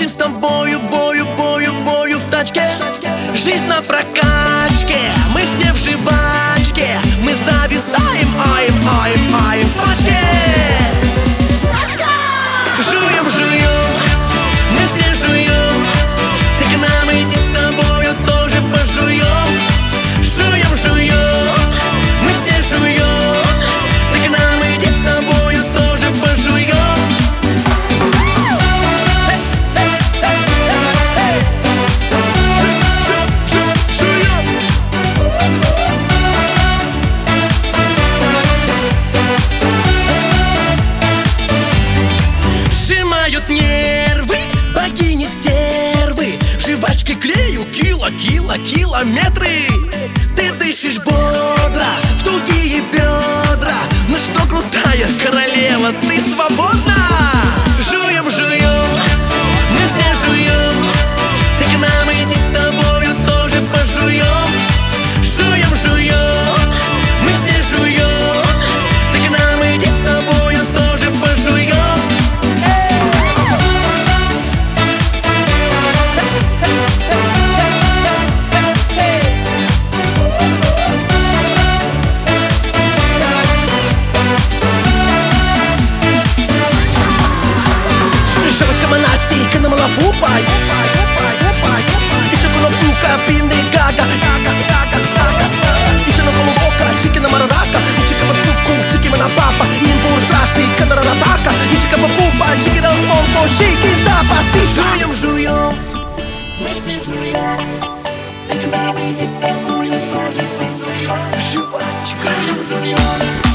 Бежим с тобою, бою в тачке. Жизнь на прокачке, мы все в жвачке. Мы зависаем, аем в пачке. Жуем, мы все жуем. Ты к нам иди, с тобою тоже пожуем. Жуем, мы все жуем. Ты к нам иди, с тобою тоже пожуем. Сжимают нервы богини стервы. Жвачки клею километры. Ты дышишь бодро, в тугие бедра. Ну что, крутая королева, ты свободна. Жуем, мы все жуем. Ты к нам иди, с тобою тоже пожуем. Жуем, мы все жуем. Ты к нам иди, с тобою тоже пожуем. Ka na mga fupay Icha ko na fuka, pindi gaga Icha na kumuboka, shiki na mararaka Ichi ka matuku, chiki manapapa Importaste, ka nararataka Ichi ka mapupa, chiki na pompo Shiki na pasisha Жуем, мы все жуем. Ты к нам иди, с тобою тоже пожуем. Жвачка, жуем.